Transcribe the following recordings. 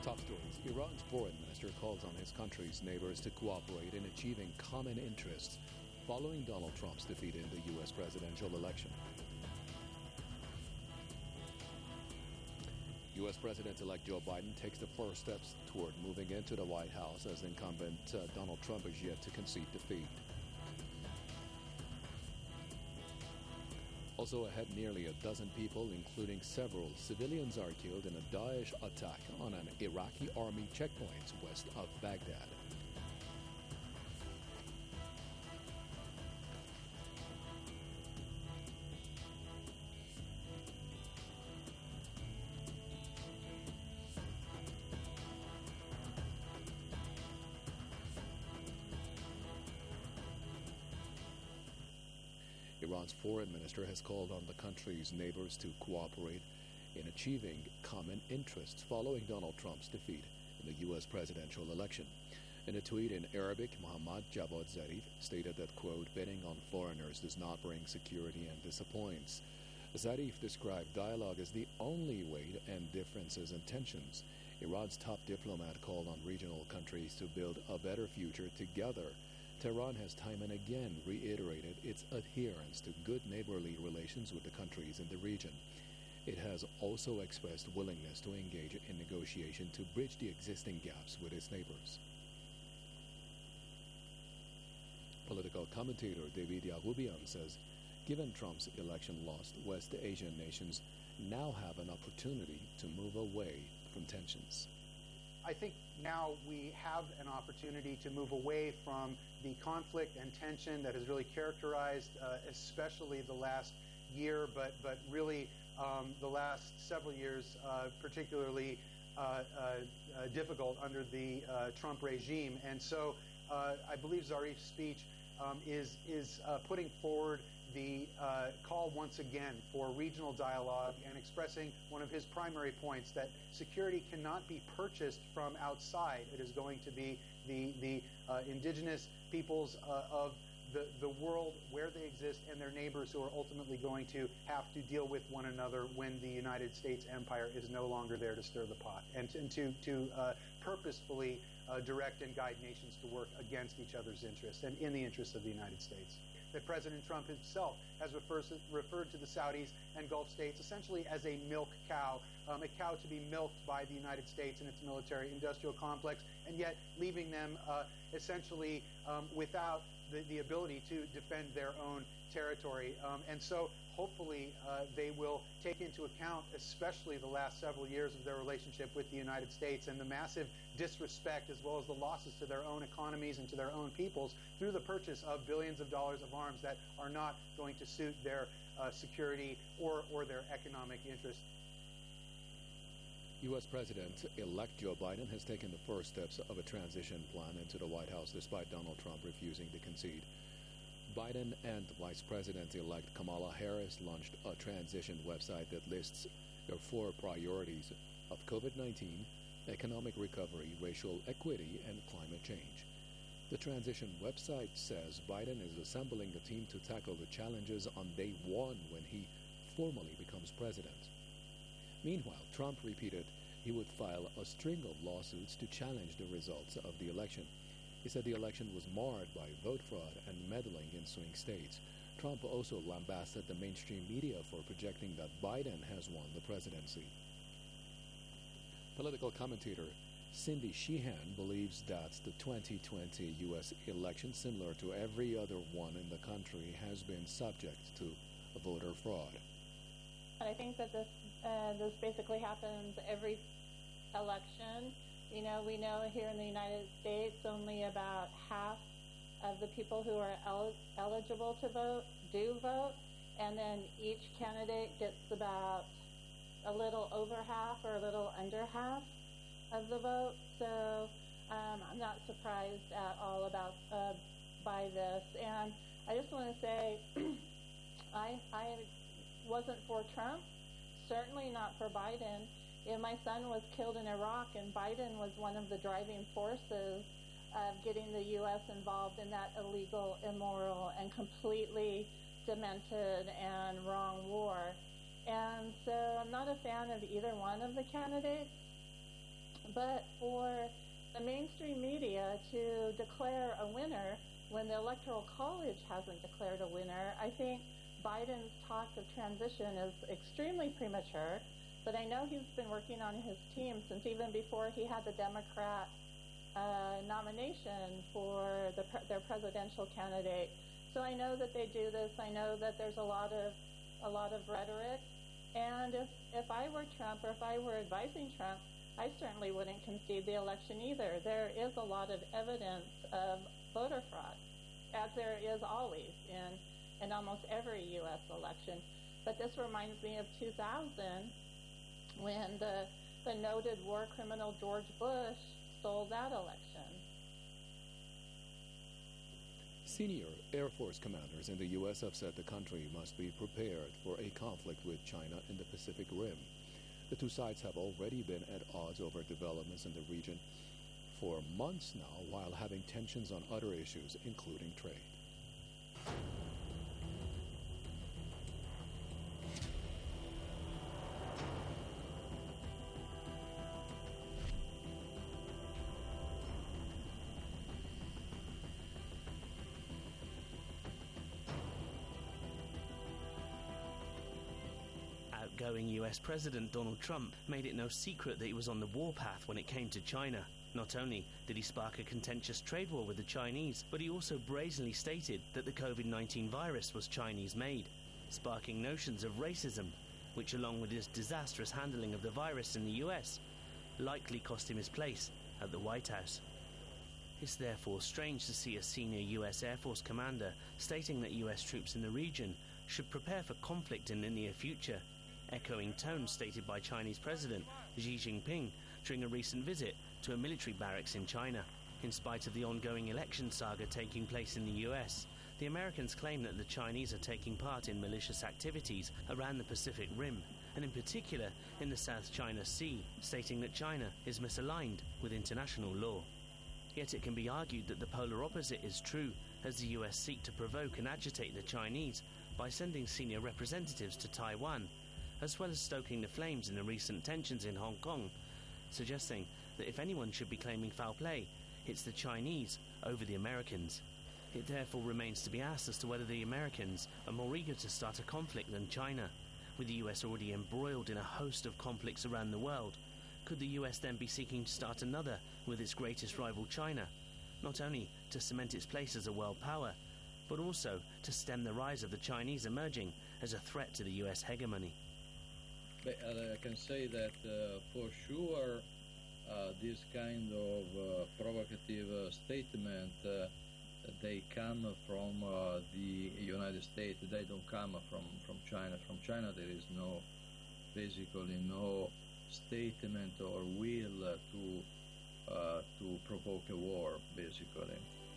Top stories. Iran's foreign minister calls on his country's neighbors to cooperate in achieving common interests following Donald Trump's defeat in the U.S. presidential election. U.S. President-elect Joe Biden takes the first steps toward moving into the White House as incumbent Donald Trump is yet to concede defeat. Also ahead, nearly a dozen people, including several civilians, are killed in a Daesh attack on an Iraqi army checkpoint west of Baghdad. Iran's foreign minister has called on the country's neighbors to cooperate in achieving common interests following Donald Trump's defeat in the U.S. presidential election. In a tweet in Arabic, Mohammad Javad Zarif stated that, quote, betting on foreigners does not bring security and disappoints. Zarif described dialogue as the only way to end differences and tensions. Iran's top diplomat called on regional countries to build a better future together. Tehran has time and again reiterated its adherence to good neighborly relations with the countries in the region. It has also expressed willingness to engage in negotiation to bridge the existing gaps with its neighbors. Political commentator David Yagoubian says, given Trump's election loss, West Asian nations now have an opportunity to move away from tensions. I think now we have an opportunity to move away from the conflict and tension that has really characterized especially the last year, but really the last several years, particularly difficult under the Trump regime. And so I believe Zarif's speech is putting forward the call once again for regional dialogue and expressing one of his primary points, that security cannot be purchased from outside. It is going to be the indigenous peoples of the world where they exist and their neighbors who are ultimately going to have to deal with one another when the United States empire is no longer there to stir the pot, and to purposefully direct and guide nations to work against each other's interests and in the interests of the United States. That President Trump himself has referred to the Saudis and Gulf states essentially as a milk cow, a cow to be milked by the United States and its military-industrial complex, and yet leaving them essentially without the ability to defend their own territory. And so hopefully they will take into account especially the last several years of their relationship with the United States and the massive disrespect as well as the losses to their own economies and to their own peoples through the purchase of billions of dollars of arms that are not going to suit their security or their economic interests. U.S. President-elect Joe Biden has taken the first steps of a transition plan into the White House despite Donald Trump refusing to concede. Biden and Vice President-elect Kamala Harris launched a transition website that lists their 4 priorities of COVID-19, economic recovery, racial equity, and climate change. The transition website says Biden is assembling a team to tackle the challenges on day 1 when he formally becomes president. Meanwhile, Trump repeated he would file a string of lawsuits to challenge the results of the election. He said the election was marred by vote fraud and meddling in swing states. Trump also lambasted the mainstream media for projecting that Biden has won the presidency. Political commentator Cindy Sheehan believes that the 2020 U.S. election, similar to every other one in the country, has been subject to voter fraud. I think that this basically happens every election. You know, we know here in the United States only about half of the people who are eligible to vote do vote, and then each candidate gets about a little over half or a little under half of the vote. So I'm not surprised at all by this. And I just want to say I wasn't for Trump, certainly not for Biden. My son was killed in Iraq, and Biden was one of the driving forces of getting the U.S. involved in that illegal, immoral, and completely demented and wrong war. And so I'm not a fan of either one of the candidates. But for the mainstream media to declare a winner when the Electoral College hasn't declared a winner, I think Biden's talk of transition is extremely premature. But I know he's been working on his team since even before he had the Democrat nomination for their presidential candidate. So I know that they do this. I know that there's a lot of rhetoric. And if I were Trump, or if I were advising Trump, I certainly wouldn't concede the election either. There is a lot of evidence of voter fraud, as there is always in almost every U.S. election. But this reminds me of 2000, when the noted war criminal George Bush stole that election. Senior Air Force commanders in the U.S. have said the country must be prepared for a conflict with China in the Pacific Rim. The two sides have already been at odds over developments in the region for months now, while having tensions on other issues, including trade. Outgoing US President Donald Trump made it no secret that he was on the warpath when it came to China. Not only did he spark a contentious trade war with the Chinese, but he also brazenly stated that the COVID-19 virus was Chinese-made, sparking notions of racism, which, along with his disastrous handling of the virus in the US, likely cost him his place at the White House. It's therefore strange to see a senior US Air Force commander stating that US troops in the region should prepare for conflict in the near future, echoing tones stated by Chinese President Xi Jinping during a recent visit to a military barracks in China. In spite of the ongoing election saga taking place in the US, the Americans claim that the Chinese are taking part in malicious activities around the Pacific Rim, and in particular in the South China Sea, stating that China is misaligned with international law. Yet it can be argued that the polar opposite is true, as the US seek to provoke and agitate the Chinese by sending senior representatives to Taiwan, as well as stoking the flames in the recent tensions in Hong Kong, suggesting that if anyone should be claiming foul play, it's the Chinese over the Americans. It therefore remains to be asked as to whether the Americans are more eager to start a conflict than China. With the US already embroiled in a host of conflicts around the world, could the US then be seeking to start another with its greatest rival China, not only to cement its place as a world power, but also to stem the rise of the Chinese emerging as a threat to the US hegemony? I can say that for sure this kind of provocative statement, they come from the United States. They don't come from China. From China there is basically no statement or will to provoke a war, basically.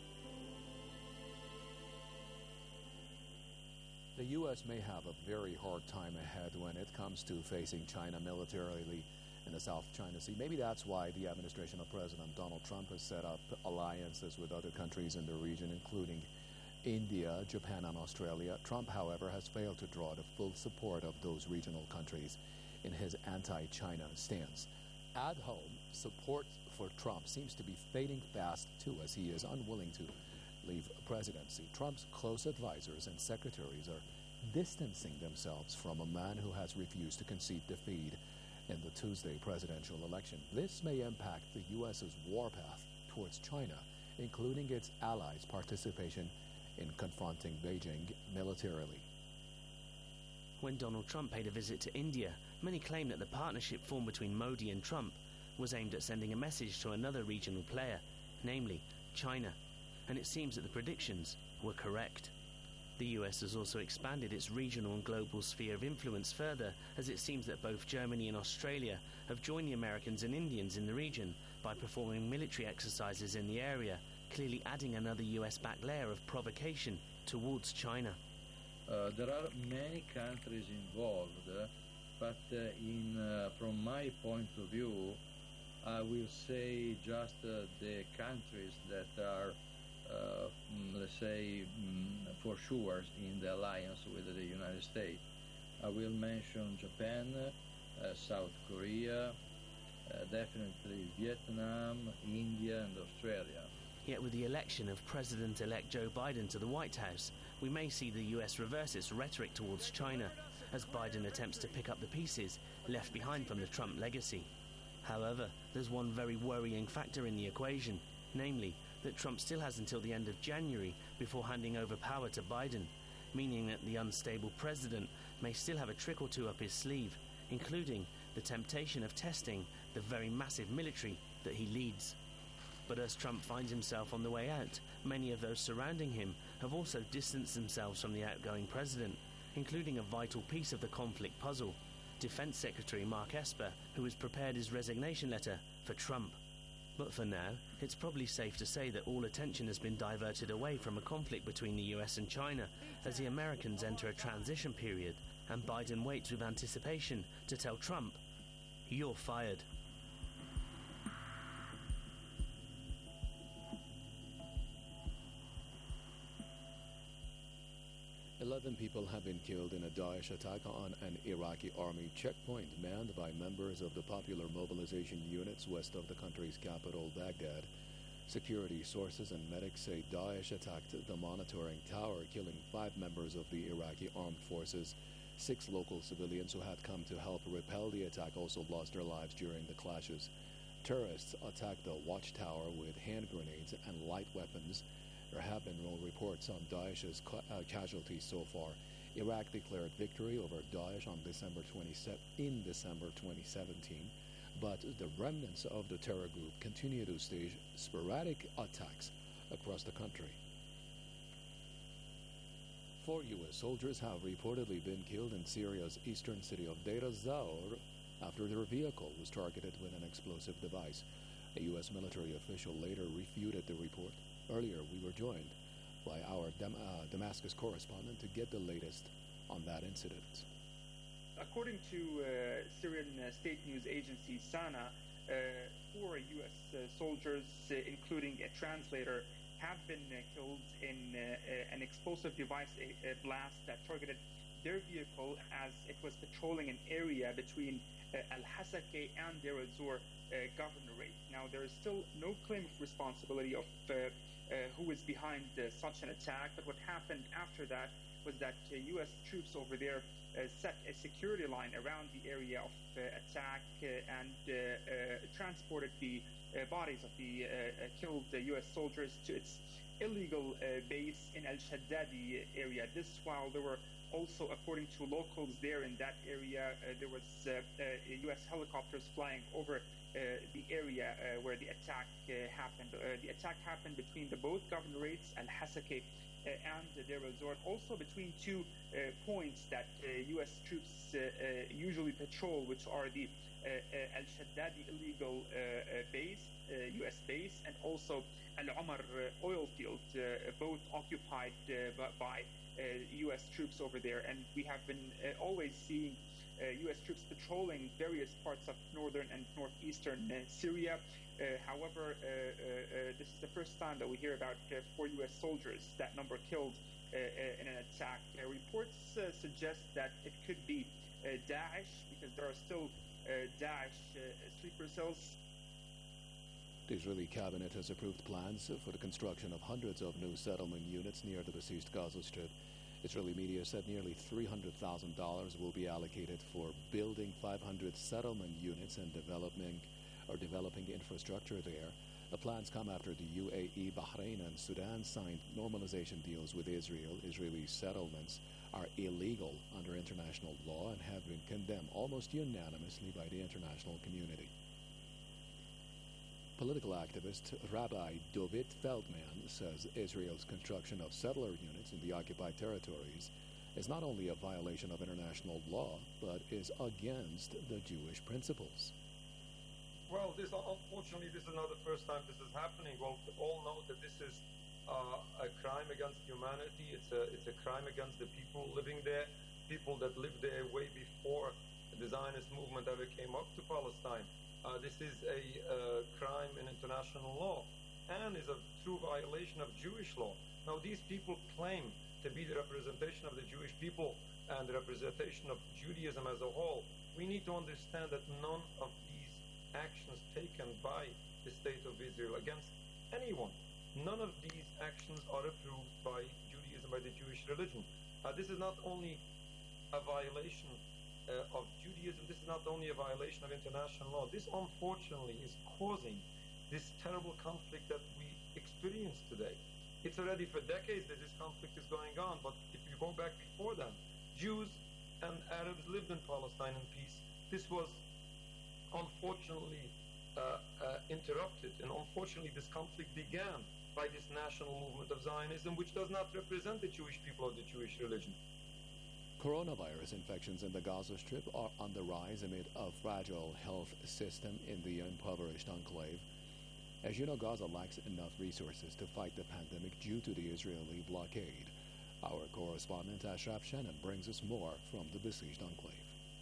The U.S. may have a very hard time ahead when it comes to facing China militarily in the South China Sea. Maybe that's why the administration of President Donald Trump has set up alliances with other countries in the region, including India, Japan, and Australia. Trump, however, has failed to draw the full support of those regional countries in his anti-China stance. At home, support for Trump seems to be fading fast, too, as he is unwilling to leave presidency. Trump's close advisors and secretaries are distancing themselves from a man who has refused to concede defeat in the Tuesday presidential election. This may impact the U.S.'s warpath towards China, including its allies' participation in confronting Beijing militarily. When Donald Trump paid a visit to India, many claim that the partnership formed between Modi and Trump was aimed at sending a message to another regional player, namely China. And it seems that the predictions were correct. The US has also expanded its regional and global sphere of influence further, as it seems that both Germany and Australia have joined the Americans and Indians in the region by performing military exercises in the area, clearly adding another US-backed layer of provocation towards China. There are many countries involved, but from my point of view, I will say just the countries that are let's say, for sure in the alliance with the United States. I will mention Japan, South Korea, definitely Vietnam, India, and Australia. Yet with the election of President-elect Joe Biden to the White House, we may see the US reverse its rhetoric towards China as Biden attempts to pick up the pieces left behind from the Trump legacy. However, there's one very worrying factor in the equation, namely that Trump still has until the end of January before handing over power to Biden, meaning that the unstable president may still have a trick or two up his sleeve, including the temptation of testing the very massive military that he leads. But as Trump finds himself on the way out, many of those surrounding him have also distanced themselves from the outgoing president, including a vital piece of the conflict puzzle, Defense Secretary Mark Esper, who has prepared his resignation letter for Trump. But for now, it's probably safe to say that all attention has been diverted away from a conflict between the US and China as the Americans enter a transition period, and Biden waits with anticipation to tell Trump, "You're fired." 11 people have been killed in a Daesh attack on an Iraqi army checkpoint manned by members of the Popular Mobilization Units west of the country's capital, Baghdad. Security sources and medics say Daesh attacked the monitoring tower, killing 5 members of the Iraqi armed forces. 6 local civilians who had come to help repel the attack also lost their lives during the clashes. Terrorists attacked the watchtower with hand grenades and light weapons. There have been no reports on Daesh's casualties so far. Iraq declared victory over Daesh on December 2017, but the remnants of the terror group continue to stage sporadic attacks across the country. 4 U.S. soldiers have reportedly been killed in Syria's eastern city of Deir ez-Zor after their vehicle was targeted with an explosive device. A U.S. military official later refuted the report. Earlier, we were joined by our Damascus correspondent to get the latest on that incident. According to Syrian state news agency SANA, 4 U.S. soldiers, including a translator, have been killed in an explosive device blast that targeted their vehicle as it was patrolling an area between Al-Hasakeh and Deir ez-Zor governorate. Now, there is still no claim of responsibility of who is behind such an attack, but what happened after that was that U.S. troops over there set a security line around the area of attack and transported the bodies of the killed U.S. soldiers to its illegal base in Al-Shaddadi area. This while there were also, according to locals there in that area, there was U.S. helicopters flying over the area where the attack happened. The attack happened between the both governorates, Al-Hasakeh and Deir ez-Zor, also between 2 points that U.S. troops usually patrol, which are the Al-Shaddadi illegal base, U.S. base, and also Al-Umar oil field, both occupied by U.S. troops over there. And we have been always seeing U.S. troops patrolling various parts of northern and northeastern Syria. However, this is the first time that we hear about 4 U.S. soldiers, that number killed in an attack. Reports suggest that it could be Daesh, because there are still Daesh sleeper cells. The Israeli cabinet has approved plans for the construction of hundreds of new settlement units near the besieged Gaza Strip. Israeli media said nearly $300,000 will be allocated for building 500 settlement units and developing infrastructure there. The plans come after the UAE, Bahrain, and Sudan signed normalization deals with Israel. Israeli settlements are illegal under international law and have been condemned almost unanimously by the international community. Political activist Rabbi Dovid Feldman says Israel's construction of settler units in the occupied territories is not only a violation of international law, but is against the Jewish principles. Well, unfortunately, this is not the first time this is happening. Well, we all know that this is a crime against humanity. It's a crime against the people living there, people that lived there way before the Zionist movement ever came up to Palestine. This is a crime in international law and is a true violation of Jewish law. Now, these people claim to be the representation of the Jewish people and the representation of Judaism as a whole. We need to understand that none of these actions taken by the State of Israel against anyone. None of these actions are approved by Judaism, by the Jewish religion. This is not only a violation of Judaism, this is not only a violation of international law. This, unfortunately, is causing this terrible conflict that we experience today. It's already for decades that this conflict is going on, but if you go back before then, Jews and Arabs lived in Palestine in peace. This was unfortunately interrupted, and unfortunately this conflict began by this national movement of Zionism, which does not represent the Jewish people or the Jewish religion. Coronavirus infections in the Gaza Strip are on the rise amid a fragile health system in the impoverished enclave. As you know, Gaza lacks enough resources to fight the pandemic due to the Israeli blockade. Our correspondent Ashraf Shannon brings us more from the besieged enclave.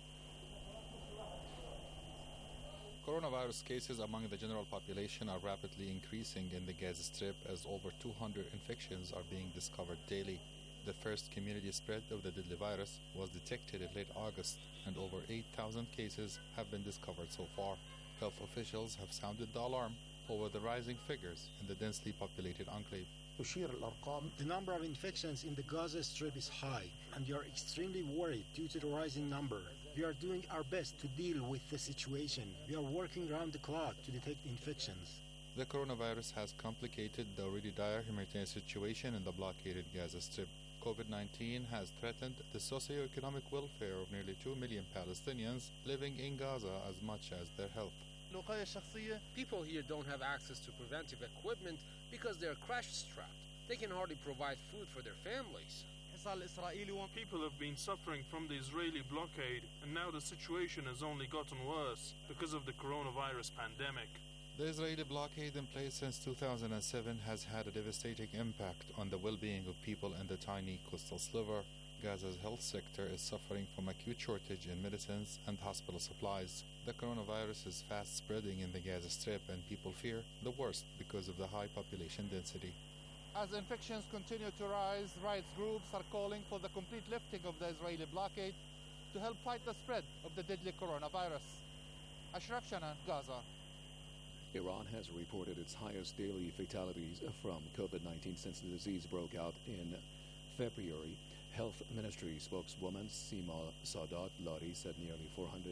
Coronavirus cases among the general population are rapidly increasing in the Gaza Strip as over 200 infections are being discovered daily. The first community spread of the deadly virus was detected in late August, and over 8,000 cases have been discovered so far. Health officials have sounded the alarm over the rising figures in the densely populated enclave. The number of infections in the Gaza Strip is high, and we are extremely worried due to the rising number. We are doing our best to deal with the situation. We are working around the clock to detect infections. The coronavirus has complicated the already dire humanitarian situation in the blockaded Gaza Strip. COVID-19 has threatened the socio-economic welfare of nearly 2 million Palestinians living in Gaza as much as their health. People here don't have access to preventive equipment because they're crash-strapped. They can hardly provide food for their families. People have been suffering from the Israeli blockade, and now the situation has only gotten worse because of the coronavirus pandemic. The Israeli blockade in place since 2007 has had a devastating impact on the well-being of people in the tiny coastal sliver. Gaza's health sector is suffering from acute shortage in medicines and hospital supplies. The coronavirus is fast spreading in the Gaza Strip, and people fear the worst because of the high population density. As infections continue to rise, rights groups are calling for the complete lifting of the Israeli blockade to help fight the spread of the deadly coronavirus. Ashraf Shannon, Gaza. Iran has reported its highest daily fatalities from COVID-19 since the disease broke out in February. Health Ministry spokeswoman Sima Sadat Lari said nearly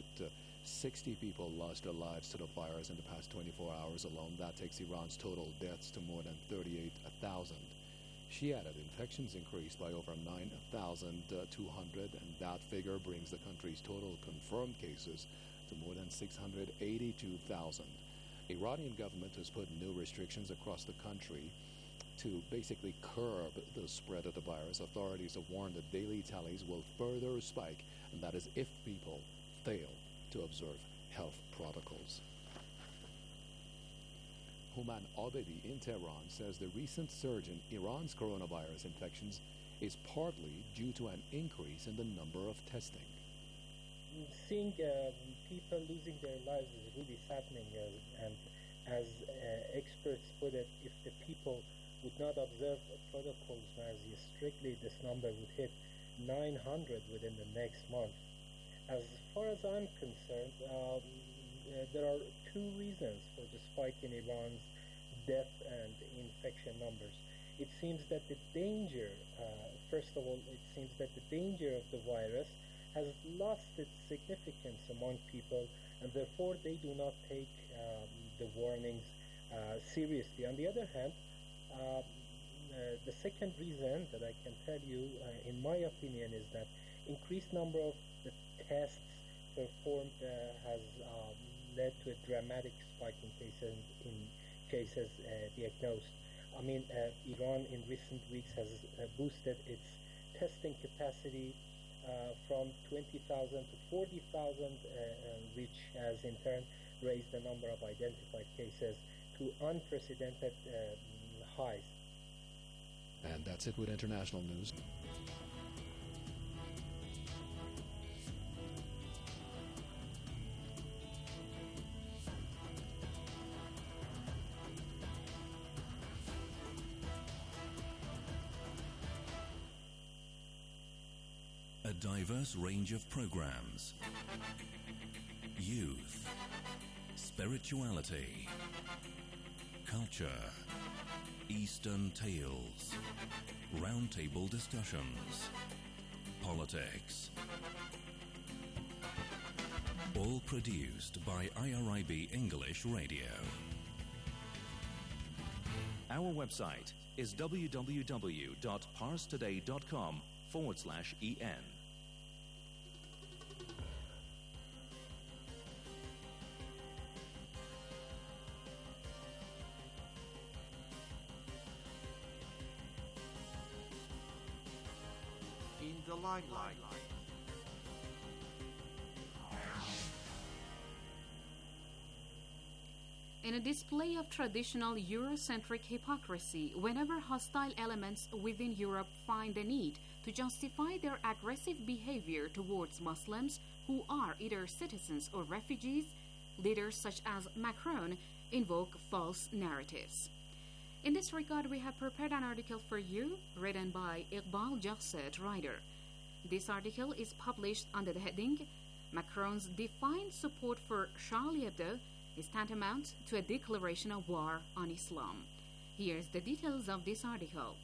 460 people lost their lives to the virus in the past 24 hours alone. That takes Iran's total deaths to more than 38,000. She added infections increased by over 9,200, and that figure brings the country's total confirmed cases to more than 682,000. Iranian government has put new restrictions across the country to basically curb the spread of the virus. Authorities have warned that daily tallies will further spike, and that is if people fail to observe health protocols. Human Abedi in Tehran says the recent surge in Iran's coronavirus infections is partly due to an increase in the number of testing. Seeing people losing their lives is really saddening, and as experts put it, if the people would not observe protocols as strictly, this number would hit 900 within the next month. As far as I'm concerned, there are two reasons for the spike in Iran's death and infection numbers. It seems that the danger, first of all, it seems that the danger of the virus has lost its significance among people, and therefore they do not take the warnings seriously. On the other hand, the second reason that I can tell you, in my opinion, is that increased number of the tests performed has led to a dramatic spike in cases diagnosed. I mean, Iran in recent weeks has boosted its testing capacity from 20,000 to 40,000, which has in turn raised the number of identified cases to unprecedented highs. And that's it with international news. A diverse range of programs. Youth, spirituality, culture, Eastern tales, roundtable discussions, politics. All produced by IRIB English Radio. Our website is www.parstoday.com/en. In the limelight. In a display of traditional Eurocentric hypocrisy, whenever hostile elements within Europe find the need to justify their aggressive behavior towards Muslims who are either citizens or refugees, leaders such as Macron invoke false narratives. In this regard, we have prepared an article for you written by Iqbal Jasset, writer. This article is published under the heading Macron's defiant support for Charlie Hebdo is tantamount to a declaration of war on Islam. Here's the details of this article.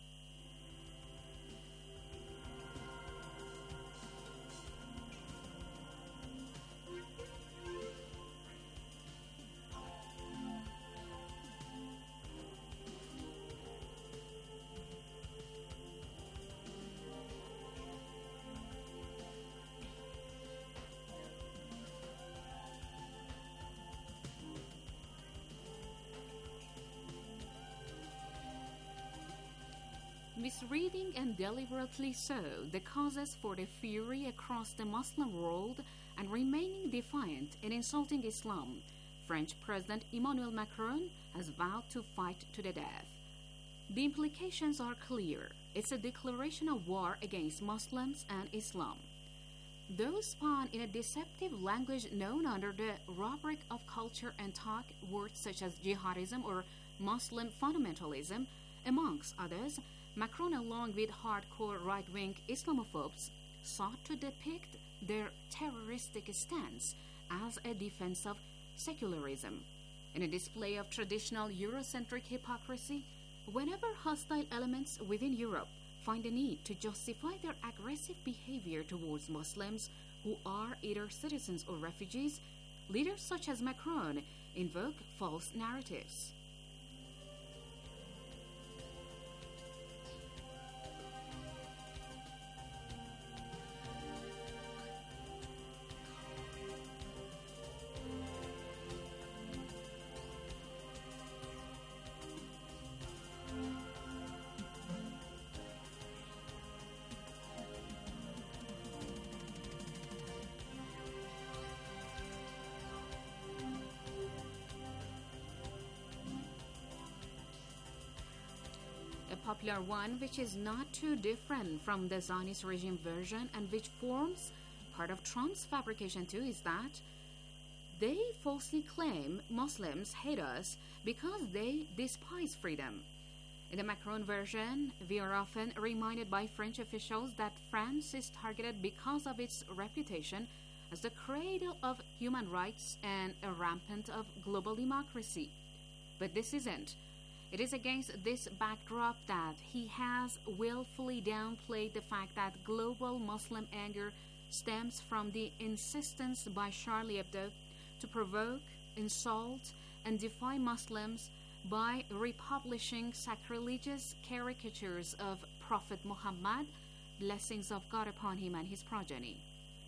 Misreading and deliberately so the causes for the fury across the Muslim world and remaining defiant in insulting Islam, French President Emmanuel Macron has vowed to fight to the death. The implications are clear. It's a declaration of war against Muslims and Islam. Those spawn in a deceptive language known under the rubric of culture and talk, words such as jihadism or Muslim fundamentalism, amongst others. Macron, along with hardcore right-wing Islamophobes, sought to depict their terroristic stance as a defense of secularism. In a display of traditional Eurocentric hypocrisy, whenever hostile elements within Europe find the need to justify their aggressive behavior towards Muslims who are either citizens or refugees, leaders such as Macron invoke false narratives. Popular one which is not too different from the Zionist regime version and which forms part of Trump's fabrication too is that they falsely claim Muslims hate us because they despise freedom. In the Macron version, we are often reminded by French officials that France is targeted because of its reputation as the cradle of human rights and a rampant of global democracy. But this isn't. It is against this backdrop that he has willfully downplayed the fact that global Muslim anger stems from the insistence by Charlie Hebdo to provoke, insult, and defy Muslims by republishing sacrilegious caricatures of Prophet Muhammad, blessings of God upon him and his progeny.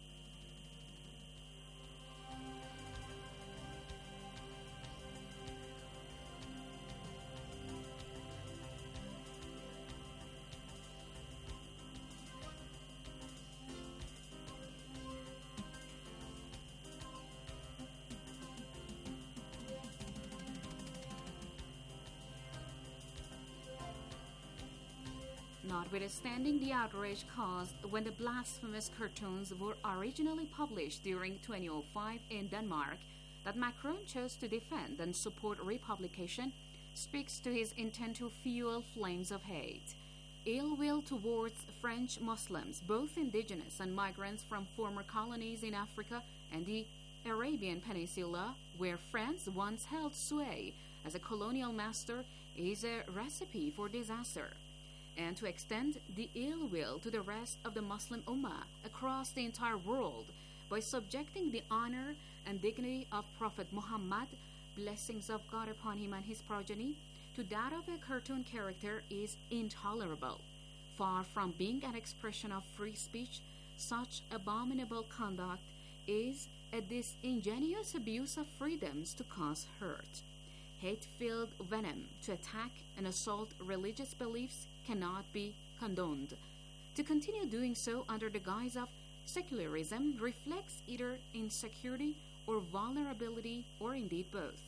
Notwithstanding the outrage caused when the blasphemous cartoons were originally published during 2005 in Denmark, that Macron chose to defend and support republication speaks to his intent to fuel flames of hate. Ill will towards French Muslims, both indigenous and migrants from former colonies in Africa, and the Arabian Peninsula, where France once held sway as a colonial master, is a recipe for disaster. And to extend the ill will to the rest of the Muslim Ummah across the entire world by subjecting the honor and dignity of Prophet Muhammad, blessings of God upon him and his progeny, to that of a cartoon character is intolerable. Far from being an expression of free speech, such abominable conduct is a disingenuous abuse of freedoms to cause hurt. Hate-filled venom to attack and assault religious beliefs cannot be condoned. To continue doing so under the guise of secularism reflects either insecurity or vulnerability, or indeed both.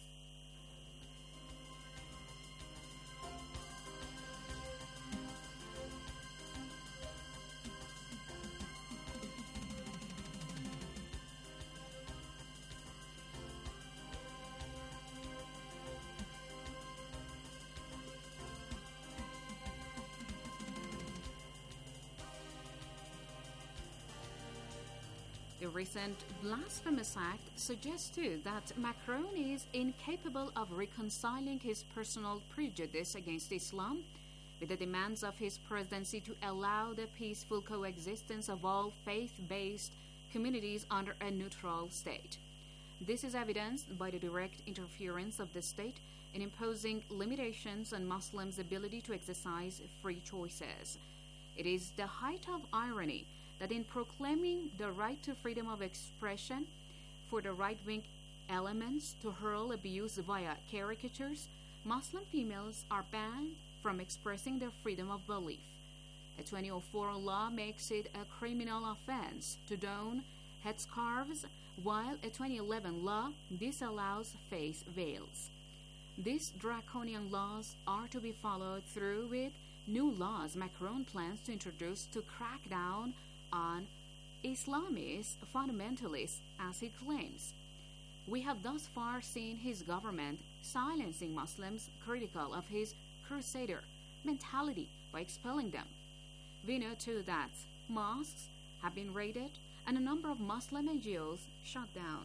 The recent blasphemous act suggests too that Macron is incapable of reconciling his personal prejudice against Islam with the demands of his presidency to allow the peaceful coexistence of all faith-based communities under a neutral state. This is evidenced by the direct interference of the state in imposing limitations on Muslims' ability to exercise free choices. It is the height of irony that in proclaiming the right to freedom of expression for the right-wing elements to hurl abuse via caricatures, Muslim females are banned from expressing their freedom of belief. A 2004 law makes it a criminal offense to don headscarves, while a 2011 law disallows face veils. These draconian laws are to be followed through with new laws Macron plans to introduce to crack down on Islamist fundamentalists, as he claims. We have thus far seen his government silencing Muslims critical of his crusader mentality by expelling them. We know too that mosques have been raided and a number of Muslim NGOs shut down.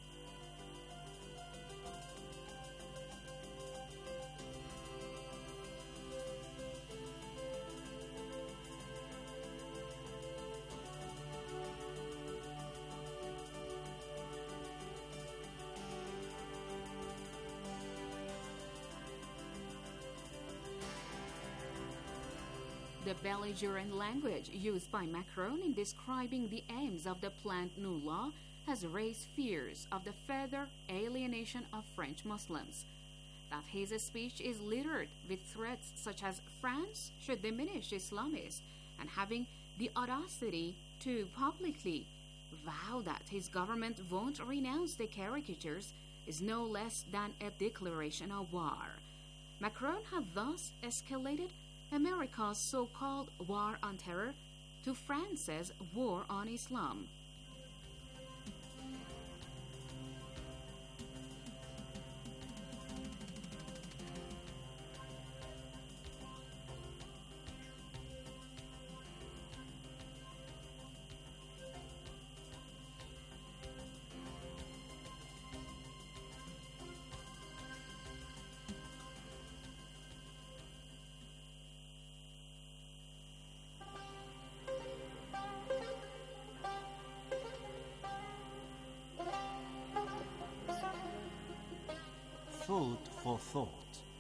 The belligerent language used by Macron in describing the aims of the planned new law has raised fears of the further alienation of French Muslims. That his speech is littered with threats such as France should diminish Islamists, and having the audacity to publicly vow that his government won't renounce the caricatures is no less than a declaration of war. Macron has thus escalated America's so-called war on terror to France's war on Islam. Food for thought.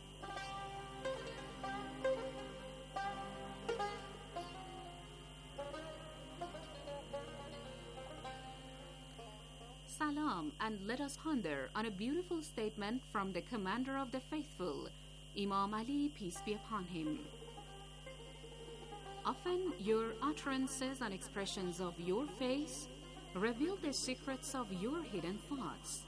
Salam, and let us ponder on a beautiful statement from the commander of the faithful, Imam Ali, peace be upon him. Often your utterances and expressions of your face reveal the secrets of your hidden thoughts.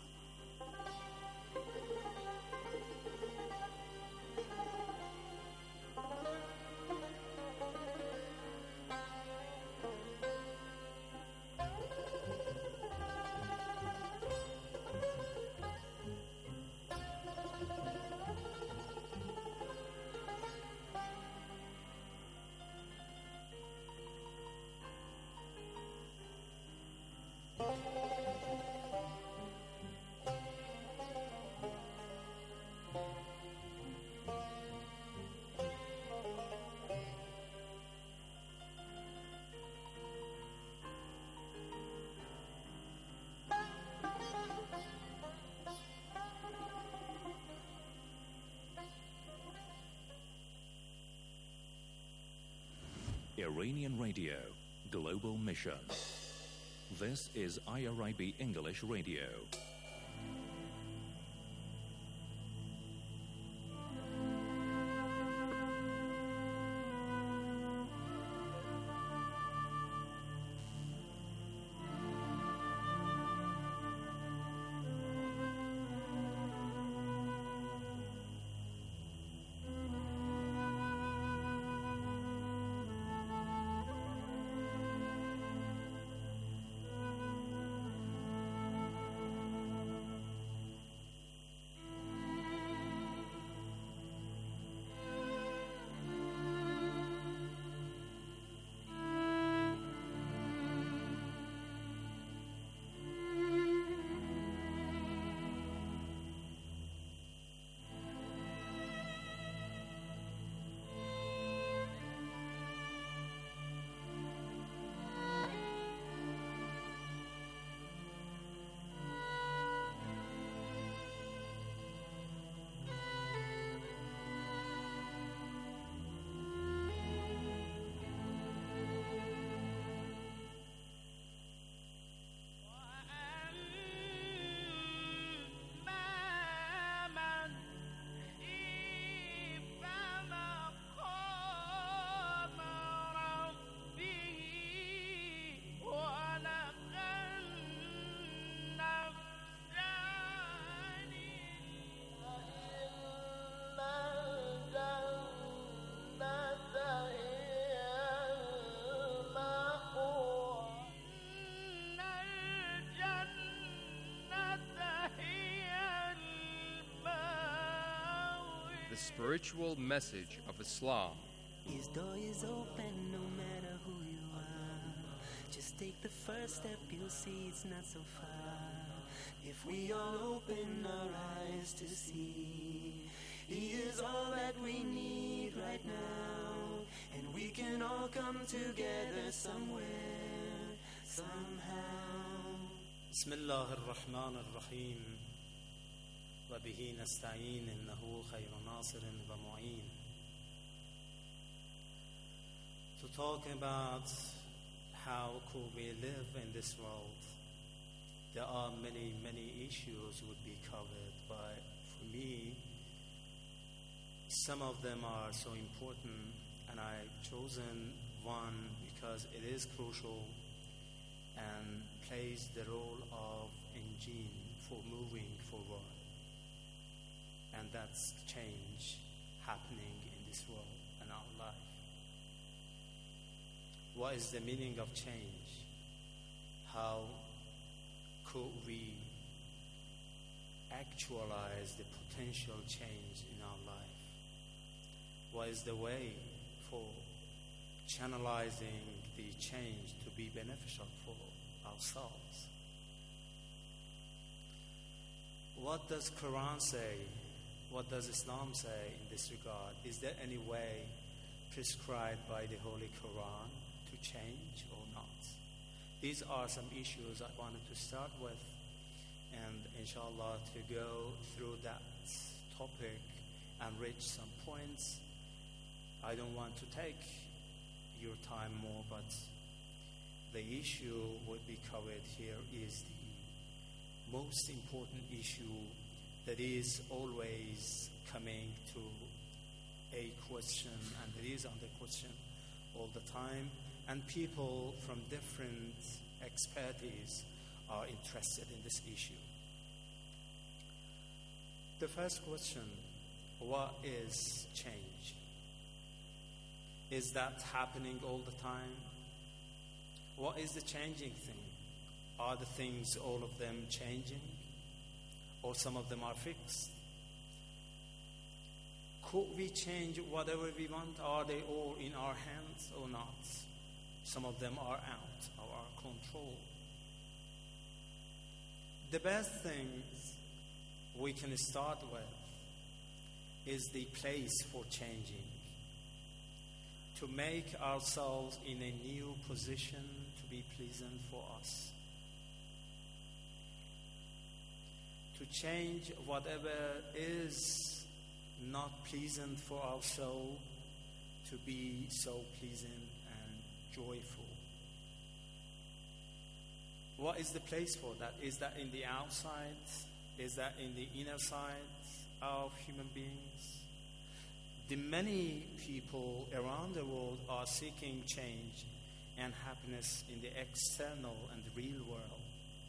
Iranian Radio, Global Mission. This is IRIB English Radio. The spiritual message of Islam. His door is open no matter who you are. Just take the first step, you'll see it's not so far. If we all open our eyes to see, He is all that we need right now. And we can all come together somewhere, somehow. Bismillah ar-Rahman ar-Rahim. وبه نستعين إنه خير ناصر ومعين. To talk about how could we live in this world, there are many issues would be covered, but for me some of them are so important, and I've chosen one because it is crucial and plays the role of engine for moving forward. And that's change happening in this world and our life. What is the meaning of change? How could we actualize the potential change in our life? What is the way for channelizing the change to be beneficial for ourselves? What does Quran say? What does Islam say in this regard? Is there any way prescribed by the Holy Quran to change or not? These are some issues I wanted to start with, and inshallah to go through that topic and reach some points. I don't want to take your time more, but the issue would be covered here is the most important issue that is always coming to a question, and it is under question all the time, and people from different expertise are interested in this issue. The first question, what is change? Is that happening all the time? What is the changing thing? Are the things, all of them, changing? Or some of them are fixed? Could we change whatever we want? Are they all in our hands or not? Some of them are out of our control. The best things we can start with is the place for changing, to make ourselves in a new position to be pleasant for us, to change whatever is not pleasant for our soul to be so pleasant and joyful. What is the place for that? Is that in the outside? Is that in the inner side of human beings? The many people around the world are seeking change and happiness in the external and the real world.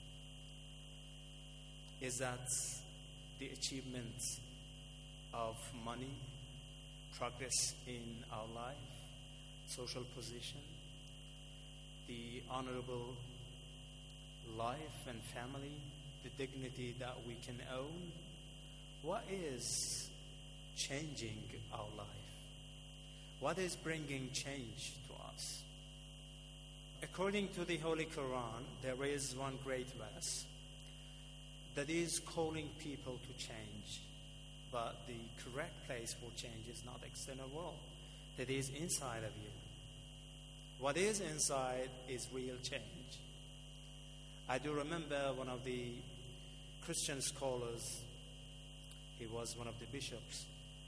Is that the achievement of money, progress in our life, social position, the honorable life and family, the dignity that we can own? What is changing our life? What is bringing change to us? According to the Holy Quran, there is one great verse that is calling people to change. But the correct place for change is not external world. That is inside of you. What is inside is real change. I do remember one of the Christian scholars, he was one of the bishops,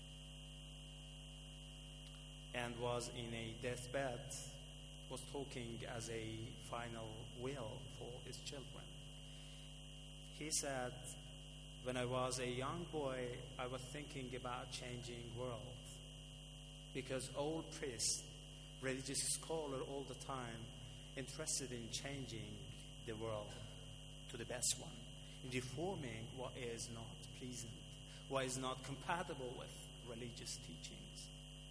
and was in a deathbed, was talking as a final will for his children. He said, when I was a young boy, I was thinking about changing world. Because all priests, religious scholar all the time, interested in changing the world to the best one, in reforming what is not pleasant, what is not compatible with religious teachings.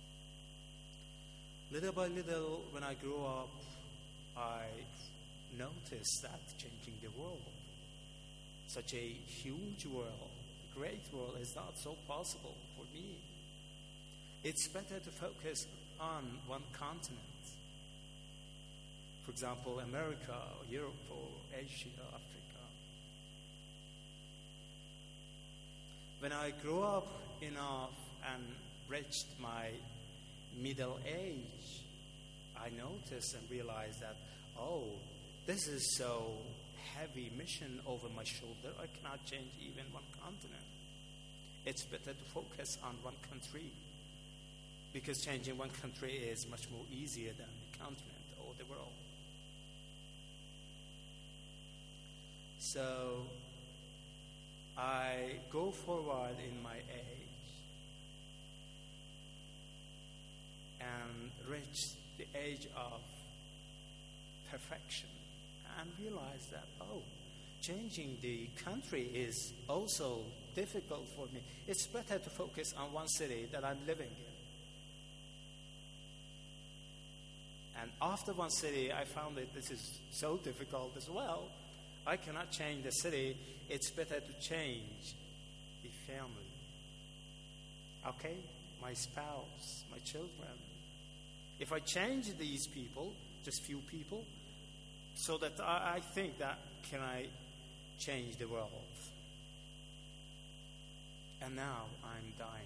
Little by little, when I grew up, I noticed that changing the world, such a huge world, great world, is not so possible for me. It's better to focus on one continent. For example, America, or Europe, or Asia, Africa. When I grew up enough and reached my middle age, I noticed and realized that, oh, this is so heavy mission over my shoulder, I cannot change even one continent. It's better to focus on one country, because changing one country is much more easier than the continent or the world. So I go forward in my age and reach the age of perfection and realize that, oh, changing the country is also difficult for me. It's better to focus on one city that I'm living in. And after one city, I found that this is so difficult as well. I cannot change the city. It's better to change the family. Okay? My spouse, my children. If I change these people, just few people, so that I think that can I change the world. And now I'm dying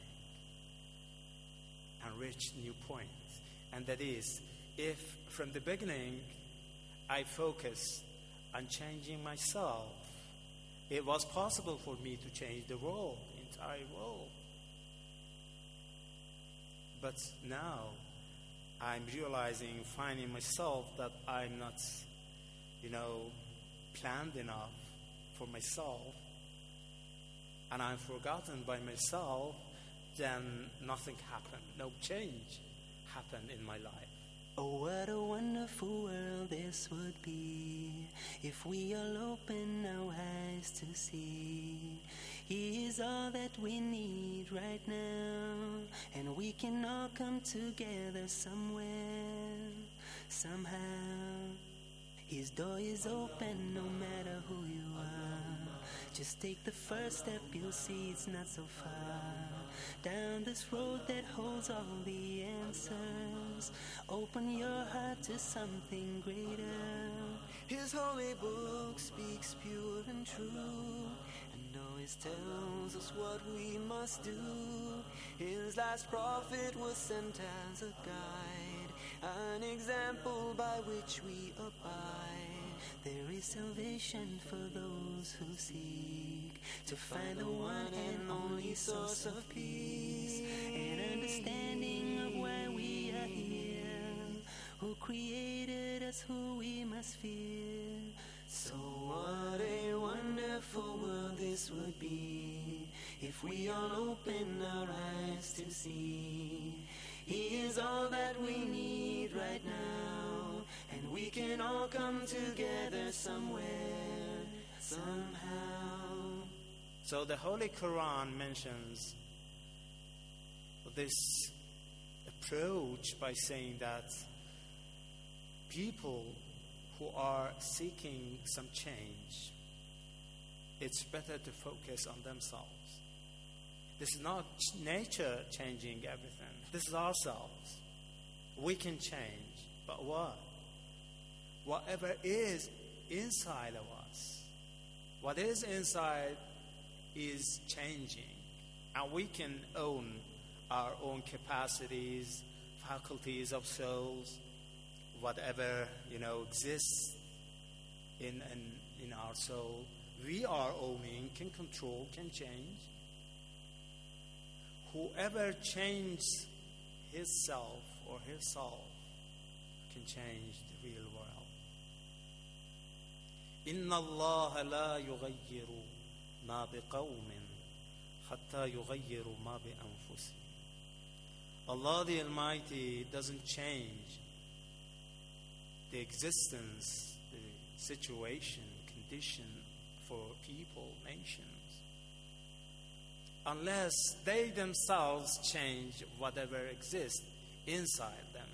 and reach new point. And that is, if from the beginning I focus on changing myself, it was possible for me to change the world, entire world. But now I'm realizing, finding myself that I'm not, planned enough for myself, and I'm forgotten by myself, then nothing happened. No change happened in my life. Oh, what a wonderful world this would be if we all open our eyes to see. He is all that we need right now, and we can all come together somewhere, somehow. His door is open no matter who you are. Just take the first step, you'll see it's not so far. Down this road that holds all the answers, open your heart to something greater. His holy book speaks pure and true, and always tells us what we must do. His last prophet was sent as a guide, an example by which we abide. There is salvation for those who seek to find the one and only source of peace, and understanding of why we are here. who created us, who we must fear. So what a wonderful world this would be if we all open our eyes to see. He is all that we need right now, and we can all come together somewhere, somehow. So the Holy Quran mentions this approach by saying that people who are seeking some change, it's better to focus on themselves. This is not nature changing everything. This is ourselves. We can change, but what? Whatever is inside of us, what is inside is changing, and we can own our own capacities, faculties of souls, whatever exists in our soul. We are owning, can control, can change. Whoever changes his self or herself can change the real world. إن الله لا يغير ما بقوم حتى يغيروا ما بأنفسهم. Allah the Almighty doesn't change the existence, the situation, condition for people, nations, unless they themselves change whatever exists inside them.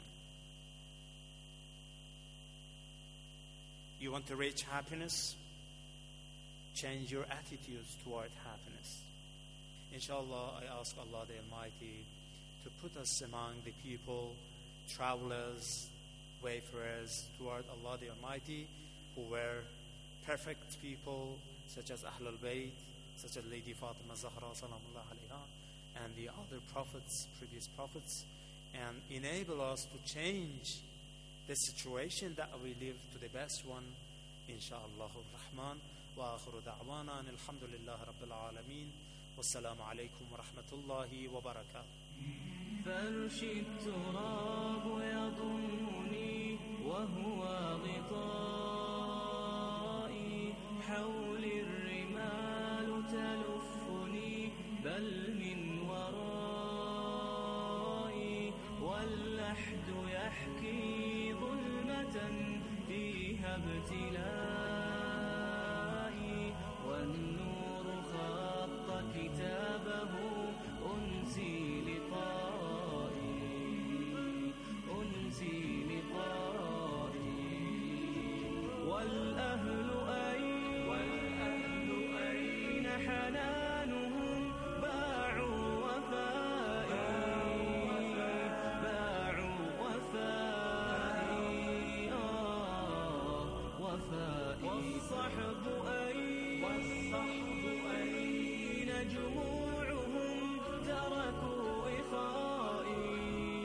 You want to reach happiness? Change your attitudes toward happiness. Inshallah, I ask Allah the Almighty to put us among the people, travelers, wayfarers toward Allah the Almighty, who were perfect people, such as Ahlul Bayt, such as Lady Fatima Zahra Salamullah Alayha, and the other prophets, previous prophets, and enable us to change the situation that we live to the best one, inshallah ar-Rahman. Wa akhiru da'wana alhamdulillah rabbil alameen. Wassalamu alaikum wa rahmatullahi wa barakatuh. فرش التراب يضمني وهو غطائي حول الرمال تلفني بل من ورائي واللحد يحكي ظلمة فيها ابتلائي والنور خط كتابه أنسي والأهل أين حنانهم باعوا وفائي والصحب أين جموعهم تركوا إخائي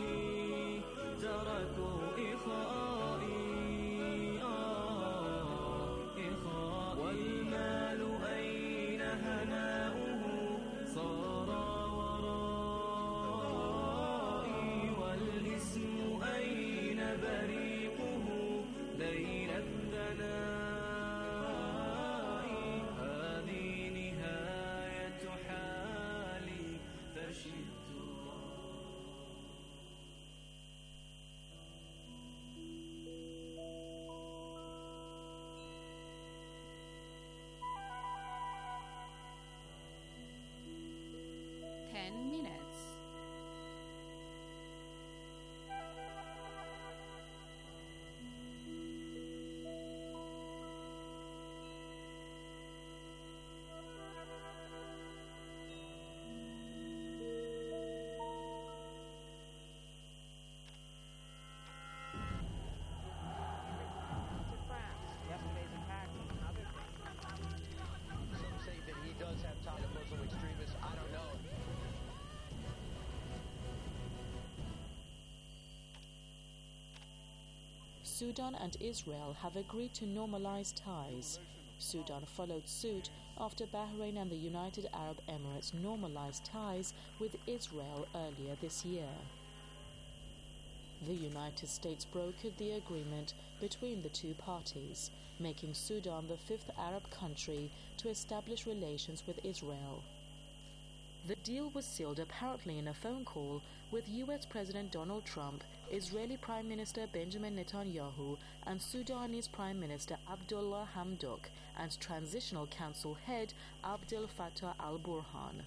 والمال أين هناؤه صار ورائي والاسم أين بريقه بين الثناء هذه نهاية حالي فشلت. 10 minutes. Sudan and Israel have agreed to normalize ties. Sudan followed suit after Bahrain and the United Arab Emirates normalized ties with Israel earlier this year. The United States brokered the agreement between the two parties, making Sudan the fifth Arab country to establish relations with Israel. The deal was sealed apparently in a phone call with US President Donald Trump, Israeli Prime Minister Benjamin Netanyahu, and Sudanese Prime Minister Abdullah Hamdok and Transitional Council head Abdel Fattah al-Burhan.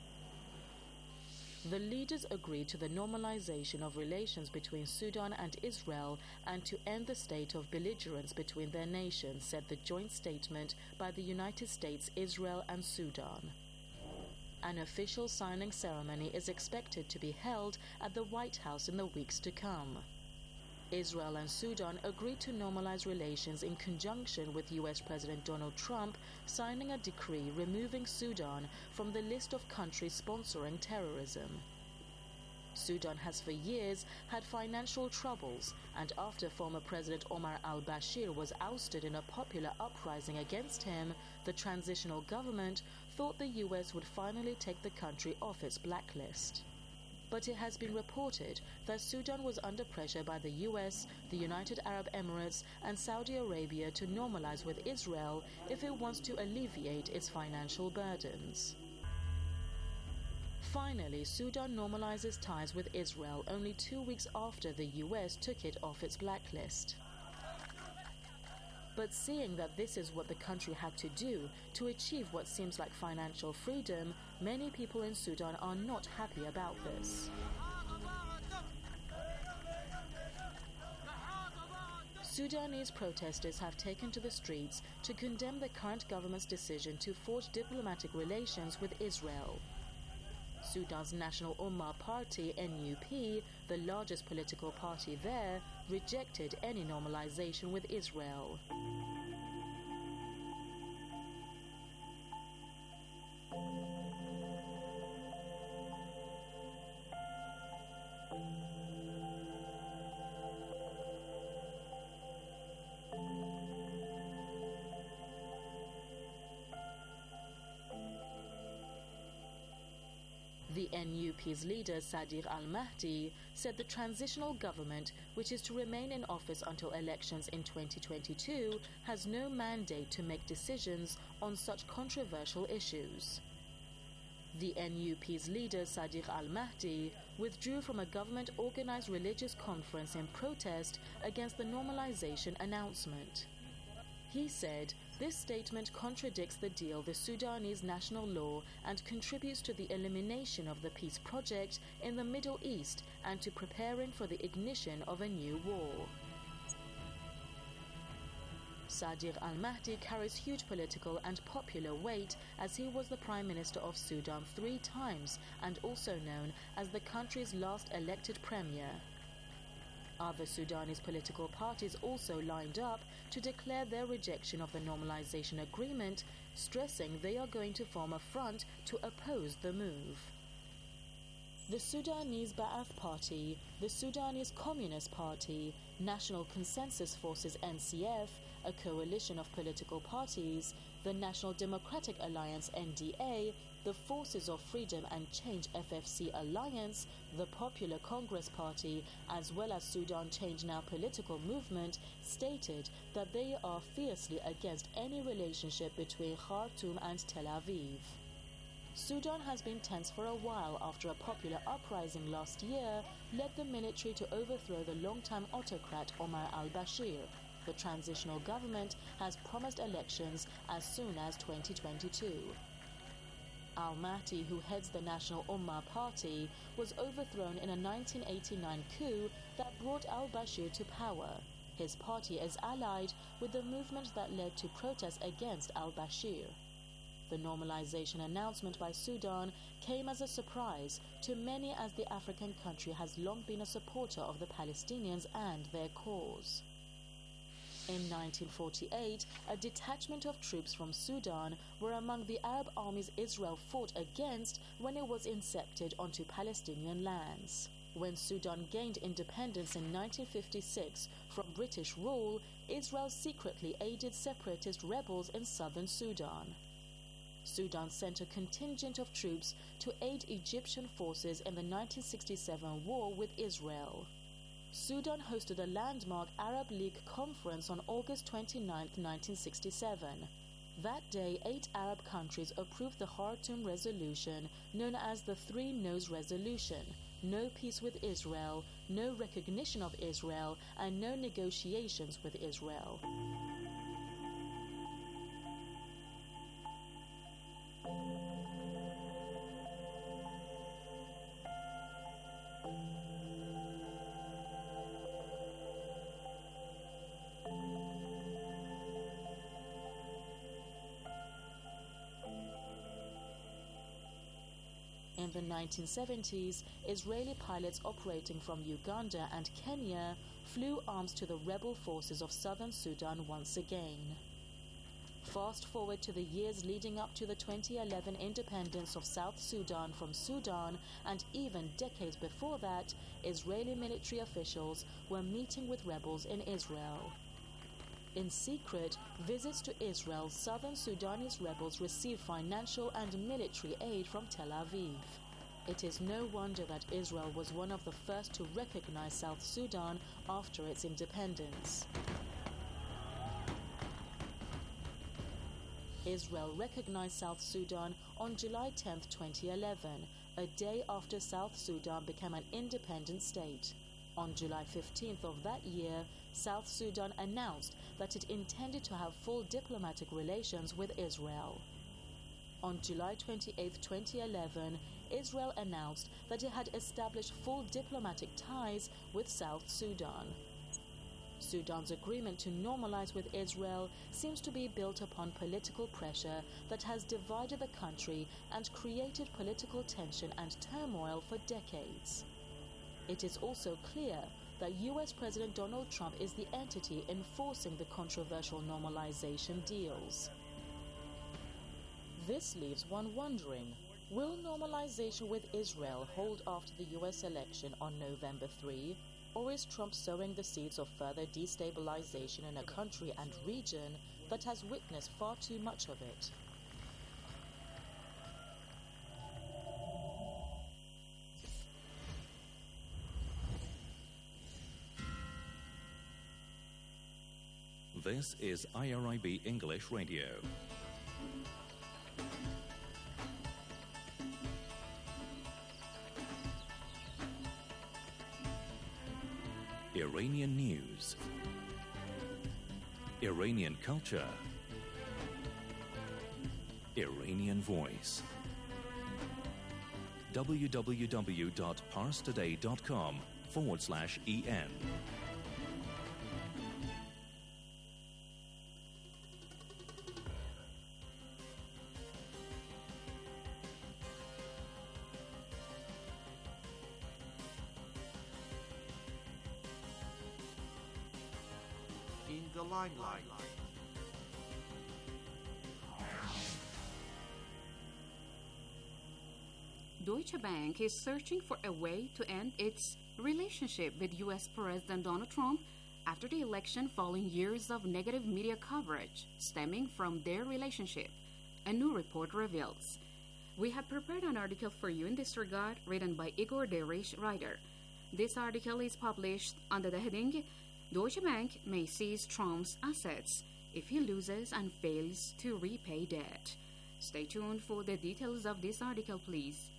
The leaders agreed to the normalization of relations between Sudan and Israel and to end the state of belligerence between their nations, said the joint statement by the United States, Israel and Sudan. An official signing ceremony is expected to be held at the White House in the weeks to come. Israel and Sudan agreed to normalize relations in conjunction with US President Donald Trump signing a decree removing Sudan from the list of countries sponsoring terrorism. Sudan has for years had financial troubles, and after former President Omar al-Bashir was ousted in a popular uprising against him, the transitional government thought the US would finally take the country off its blacklist. But it has been reported that Sudan was under pressure by the US, the United Arab Emirates, and Saudi Arabia to normalize with Israel if it wants to alleviate its financial burdens. Finally, Sudan normalizes ties with Israel only 2 weeks after the US took it off its blacklist. But seeing that this is what the country had to do to achieve what seems like financial freedom, many people in Sudan are not happy about this. Sudanese protesters have taken to the streets to condemn the current government's decision to forge diplomatic relations with Israel. Sudan's National Ummah Party, NUP, the largest political party there, rejected any normalization with Israel. The NUP's leader, Sadiq al-Mahdi, said the transitional government, which is to remain in office until elections in 2022, has no mandate to make decisions on such controversial issues. The NUP's leader, Sadiq al-Mahdi, withdrew from a government-organized religious conference in protest against the normalization announcement. He said, "This statement contradicts the deal, the Sudanese national law, and contributes to the elimination of the peace project in the Middle East and to preparing for the ignition of a new war." Sadiq al-Mahdi carries huge political and popular weight as he was the Prime Minister of Sudan 3 times and also known as the country's last elected premier. Other Sudanese political parties also lined up to declare their rejection of the normalization agreement, stressing they are going to form a front to oppose the move. The Sudanese Ba'ath Party, the Sudanese Communist Party, National Consensus Forces NCF, a coalition of political parties, the National Democratic Alliance NDA, the Forces of Freedom and Change FFC Alliance, the Popular Congress Party, as well as Sudan Change Now political movement, stated that they are fiercely against any relationship between Khartoum and Tel Aviv. Sudan has been tense for a while after a popular uprising last year led the military to overthrow the long-time autocrat Omar al-Bashir. The transitional government has promised elections as soon as 2022. Al-Mahdi, who heads the National Ummah Party, was overthrown in a 1989 coup that brought al-Bashir to power. His party is allied with the movement that led to protests against al-Bashir. The normalization announcement by Sudan came as a surprise to many, as the African country has long been a supporter of the Palestinians and their cause. In 1948, a detachment of troops from Sudan were among the Arab armies Israel fought against when it was incepted onto Palestinian lands. When Sudan gained independence in 1956 from British rule, Israel secretly aided separatist rebels in southern Sudan. Sudan sent a contingent of troops to aid Egyptian forces in the 1967 war with Israel. Sudan hosted a landmark Arab League conference on August 29, 1967. That day, 8 Arab countries approved the Khartoum Resolution, known as the Three No's Resolution: no peace with Israel, no recognition of Israel, and no negotiations with Israel. In the 1970s, Israeli pilots operating from Uganda and Kenya flew arms to the rebel forces of southern Sudan once again. Fast forward to the years leading up to the 2011 independence of South Sudan from Sudan, and even decades before that, Israeli military officials were meeting with rebels in Israel. In secret, visits to Israel, southern Sudanese rebels received financial and military aid from Tel Aviv. It is no wonder that Israel was one of the first to recognize South Sudan after its independence. Israel recognized South Sudan on July 10, 2011, a day after South Sudan became an independent state. On July 15th of that year, South Sudan announced that it intended to have full diplomatic relations with Israel. On July 28, 2011, Israel announced that it had established full diplomatic ties with South Sudan. Sudan's agreement to normalize with Israel seems to be built upon political pressure that has divided the country and created political tension and turmoil for decades. It is also clear that US President Donald Trump is the entity enforcing the controversial normalization deals. This leaves one wondering, will normalization with Israel hold after the US election on November 3, or is Trump sowing the seeds of further destabilization in a country and region that has witnessed far too much of it? This is IRIB English Radio. Iranian news, Iranian culture, Iranian voice. www.parstoday.com/EN. In the limelight. Deutsche Bank is searching for a way to end its relationship with U.S. President Donald Trump after the election following years of negative media coverage stemming from their relationship, a new report reveals. We have prepared an article for you in this regard, written by Igor Derish, writer. This article is published under the heading, Deutsche Bank may seize Trump's assets if he loses and fails to repay debt. Stay tuned for the details of this article, please.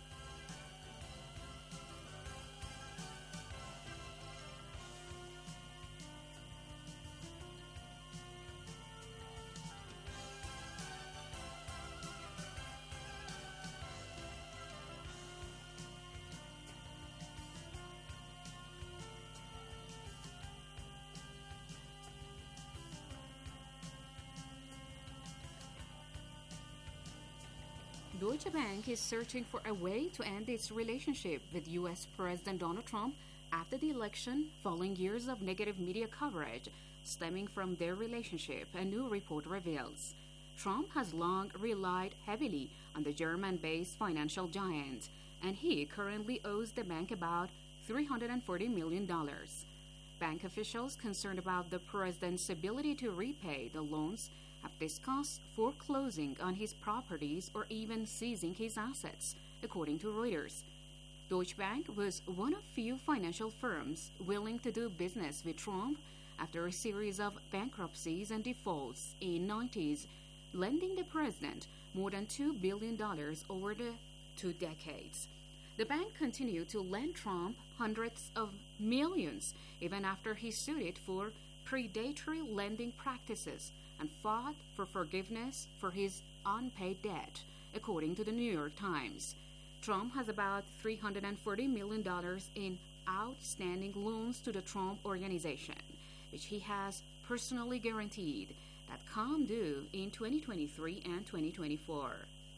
Deutsche Bank is searching for a way to end its relationship with U.S. President Donald Trump after the election following years of negative media coverage stemming from their relationship, a new report reveals. Trump has long relied heavily on the German-based financial giant, and he currently owes the bank about $340 million. Bank officials concerned about the president's ability to repay the loans have discussed foreclosing on his properties or even seizing his assets, according to Reuters. Deutsche Bank was one of few financial firms willing to do business with Trump after a series of bankruptcies and defaults in the 90s, lending the president more than $2 billion over the 2 decades. The bank continued to lend Trump hundreds of millions even after he sued it for predatory lending practices and fought for forgiveness for his unpaid debt, according to the New York Times. Trump has about $340 million in outstanding loans to the Trump Organization, which he has personally guaranteed that come due in 2023 and 2024.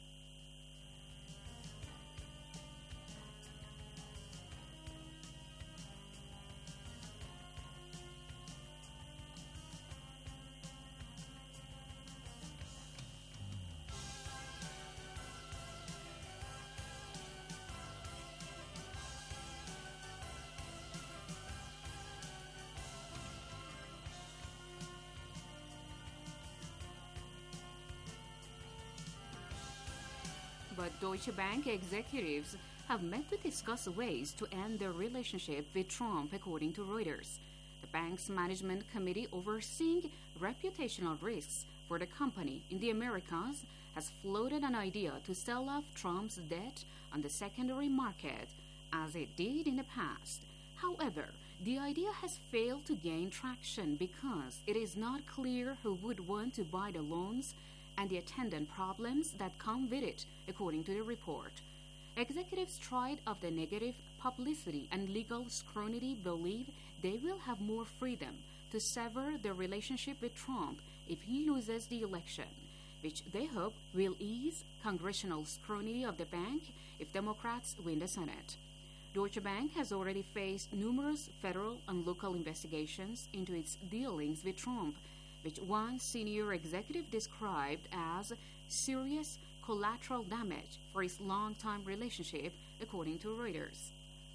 But Deutsche Bank executives have met to discuss ways to end their relationship with Trump, according to Reuters. The bank's management committee overseeing reputational risks for the company in the Americas has floated an idea to sell off Trump's debt on the secondary market, as it did in the past. However, the idea has failed to gain traction because it is not clear who would want to buy the loans and the attendant problems that come with it, according to the report. Executives tried of the negative publicity and legal scrutiny believe they will have more freedom to sever their relationship with Trump if he loses the election, which they hope will ease congressional scrutiny of the bank if Democrats win the Senate. Deutsche Bank has already faced numerous federal and local investigations into its dealings with Trump, which one senior executive described as serious collateral damage for his long-time relationship, according to Reuters.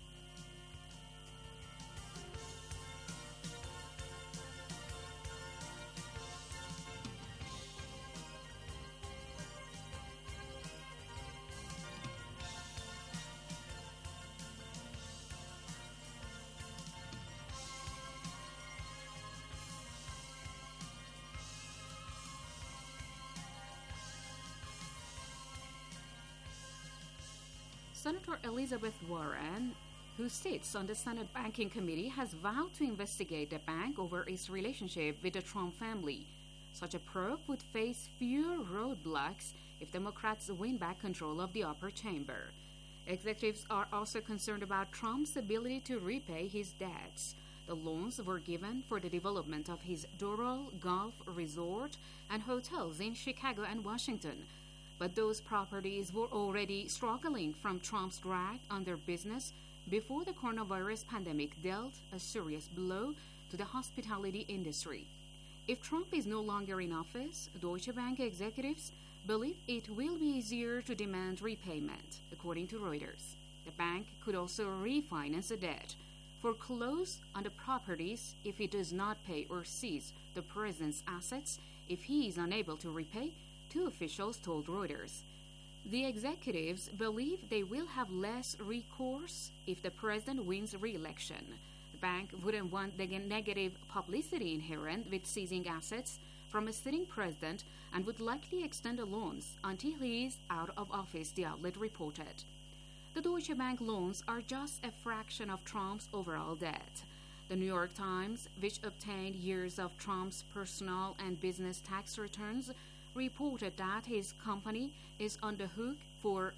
Senator Elizabeth Warren, who sits on the Senate Banking Committee, has vowed to investigate the bank over its relationship with the Trump family. Such a probe would face fewer roadblocks if Democrats win back control of the upper chamber. Executives are also concerned about Trump's ability to repay his debts. The loans were given for the development of his Doral Golf Resort and hotels in Chicago and Washington, but those properties were already struggling from Trump's drag on their business before the coronavirus pandemic dealt a serious blow to the hospitality industry. If Trump is no longer in office, Deutsche Bank executives believe it will be easier to demand repayment, according to Reuters. The bank could also refinance the debt, foreclose on the properties if it does not pay, or seize the president's assets if he is unable to repay, two officials told Reuters. The executives believe they will have less recourse if the president wins re-election. The bank wouldn't want the negative publicity inherent with seizing assets from a sitting president and would likely extend the loans until he is out of office, the outlet reported. The Deutsche Bank loans are just a fraction of Trump's overall debt. The New York Times, which obtained years of Trump's personal and business tax returns, reported that his company is on the hook for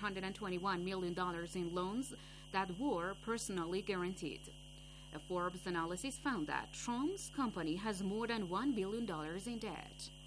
$421 million in loans that were personally guaranteed. A Forbes analysis found that Trump's company has more than $1 billion in debt.